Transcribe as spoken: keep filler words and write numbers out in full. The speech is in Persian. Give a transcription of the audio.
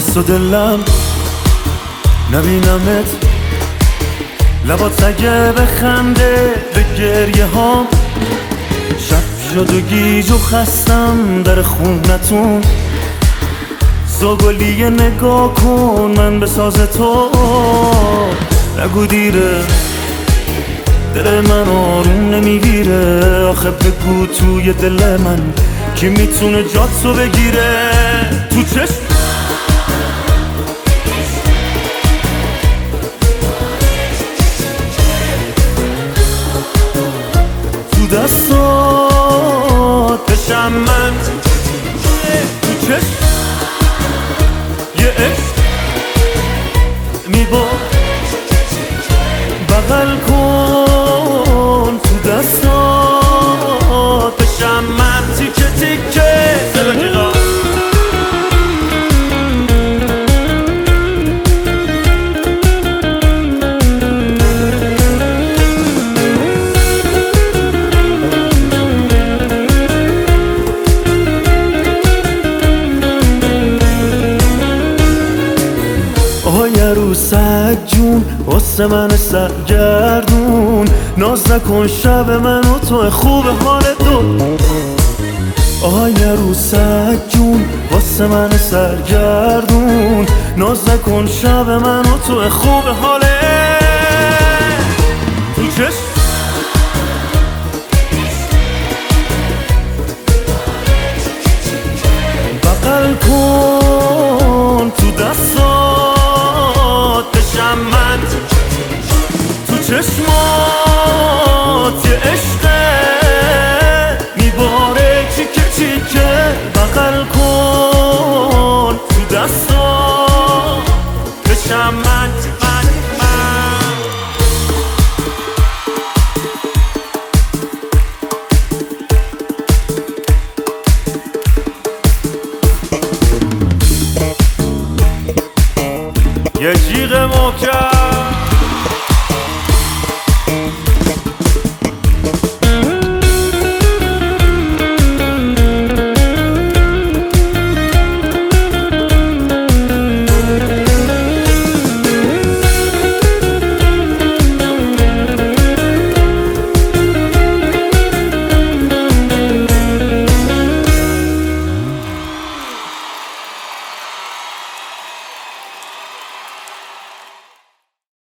دست و دلم نبینمت، لبات اگه بخنده به گریه هام. شب شد و گیج و خستم در خونتون، زاگلیه نگاه کن من به ساز تو. نگو دیره دل من آروم نمیگیره، آخه بگو توی دل من کی میتونه جاتو بگیره. تو چشم تو دستات بشم من، تو چشم یه عشق میبا بغل کن. تو دستات بشم من تیکه تیکه زلجیغا. آهای عروسک جون واسه من سرگردون، ناز نکن شب من و تو خوب حال دو. آهای عروسک جون واسه من سرگردون، ناز نکن شب من و تو خوب حاله. تو چشم بغل کن، تو دستات بشم من، تو چشمات یه عشقه میباره چیکه چیکه. بغل کن تو دستات بشم من، من من یه جیغ محکم